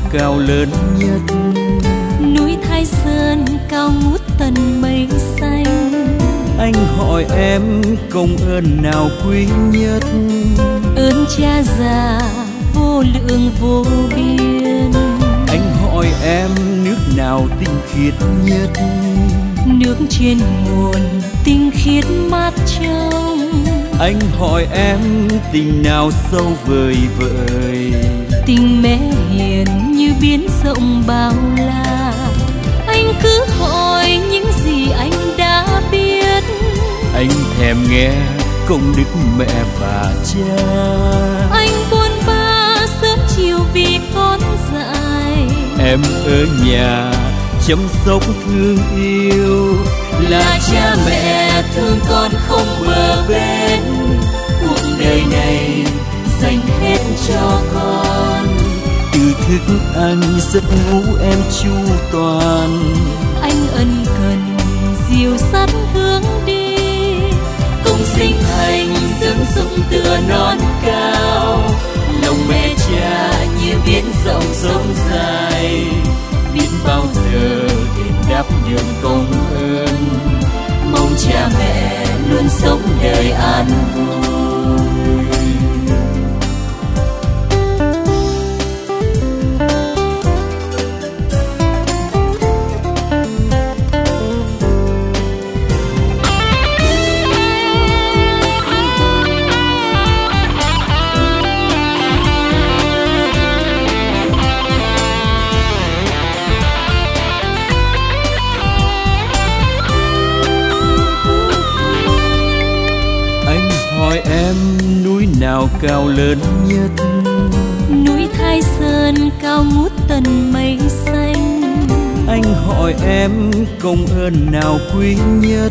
cao lớn nhất? Núi Thái Sơn cao ngút tận mây xanh. Anh hỏi em công ơn nào quý nhất? Ơn cha già vô lượng vô biên. Anh hỏi em nước nào tinh khiết nhất? Nước trên nguồn tinh khiết mát trong. Anh hỏi em tình nào sâu vời vợi? Tình mẹ hiền như biển rộng bao la. Anh cứ hỏi những gì anh đã biết. Anh thèm nghe công đức mẹ và cha. Anh buồn ba sớm chiều vì con dại. Em ở nhà chăm sóc thương yêu. Là cha mẹ thương con không bờ bến. Cuộc đời này dành hết cho con. Từ thức ăn giấc ngủ em chu toàn. Anh ân cần dìu dắt hướng đi. Cùng sinh thành dưỡng dụng tựa non cao. Lòng mẹ cha như biển rộng sông dài. Biết bao giờ đền đáp đường công ơn. Mong cha mẹ luôn sống đời an vui. Hỏi em núi nào cao lớn nhất? Núi Thái Sơn cao ngút tận mây xanh. Anh hỏi em công ơn nào quý nhất?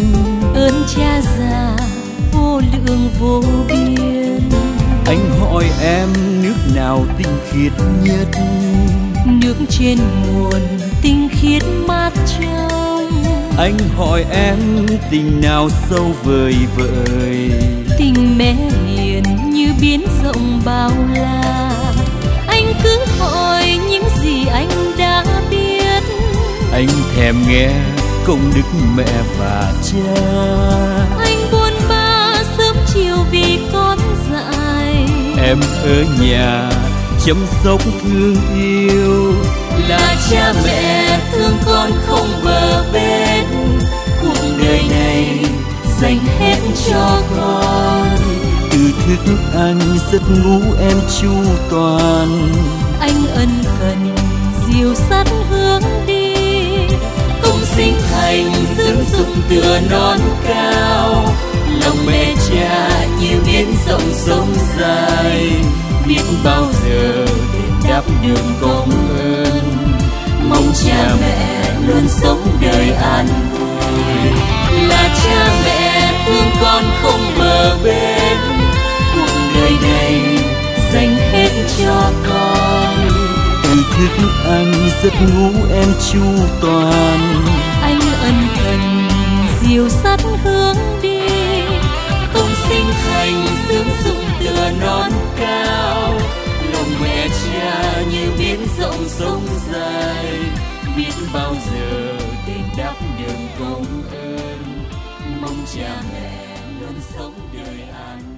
Ơn cha già vô lượng vô biên. Anh hỏi em nước nào tinh khiết nhất? Nước trên nguồn tinh khiết mát trong. Anh hỏi em tình nào sâu vời vợi? Tình mẹ hiền như biển rộng bao la. Anh cứ hỏi những gì anh đã biết. Anh thèm nghe công đức mẹ và cha. Anh buồn ba sớm chiều vì con dại. Em ở nhà chăm sóc thương yêu. Là cha mẹ thương con không bờ bến. Cuộc đời này dành hết cho con. Từ thức ăn giấc ngủ em chu toàn. Anh ân cần dìu dắt hướng đi. Cùng sinh thành dưỡng dụng tựa non cao. Lòng mẹ cha như biển rộng sông dài. Biết bao giờ đền đáp đường công ơn. Mong cha mẹ luôn sống đời an vui. Là cha mẹ thương con không bờ bến. Cuộc đời này dành hết cho con. Từ thức ăn giấc ngủ em chu toàn. Anh ân cần dìu dắt hướng đi. Cùng sinh thành dưỡng dụng tựa non cao. Lòng mẹ cha như biển rộng sông dài. Biết bao giờ đền đáp đường công ơn. Mong cha mẹ luôn sống đời an